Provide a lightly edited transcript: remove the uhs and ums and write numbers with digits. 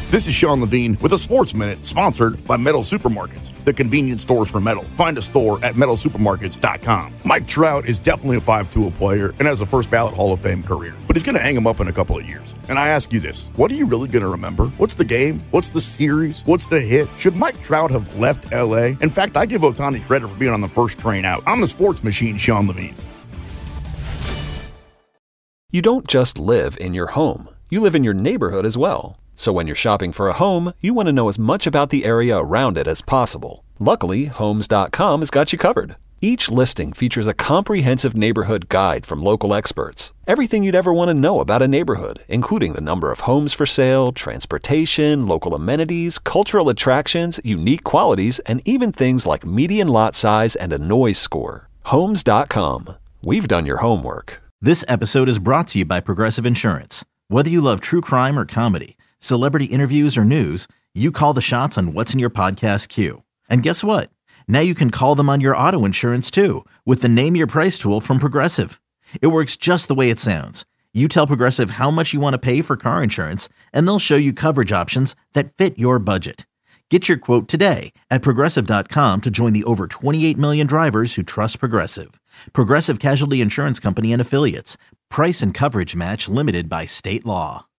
This is Sean Levine with a Sports Minute sponsored by Metal Supermarkets, the convenience stores for metal. Find a store at metalsupermarkets.com. Mike Trout is definitely a 5-tool player and has a first ballot Hall of Fame career, but he's going to hang him up in a couple of years. And I ask you this, what are you really going to remember? What's the game? What's the series? What's the hit? Should Mike Trout have left L.A.? In fact, I give Ohtani credit for being on the first train out. I'm the sports machine, Sean Levine. You don't just live in your home. You live in your neighborhood as well. So when you're shopping for a home, you want to know as much about the area around it as possible. Luckily, Homes.com has got you covered. Each listing features a comprehensive neighborhood guide from local experts. Everything you'd ever want to know about a neighborhood, including the number of homes for sale, transportation, local amenities, cultural attractions, unique qualities, and even things like median lot size and a noise score. Homes.com. We've done your homework. This episode is brought to you by Progressive Insurance. Whether you love true crime or comedy, celebrity interviews or news, you call the shots on what's in your podcast queue. And guess what? Now you can call them on your auto insurance too with the Name Your Price tool from Progressive. It works just the way it sounds. You tell Progressive how much you want to pay for car insurance, and they'll show you coverage options that fit your budget. Get your quote today at Progressive.com to join the over 28 million drivers who trust Progressive. Progressive Casualty Insurance Company and Affiliates. Price and coverage match limited by state law.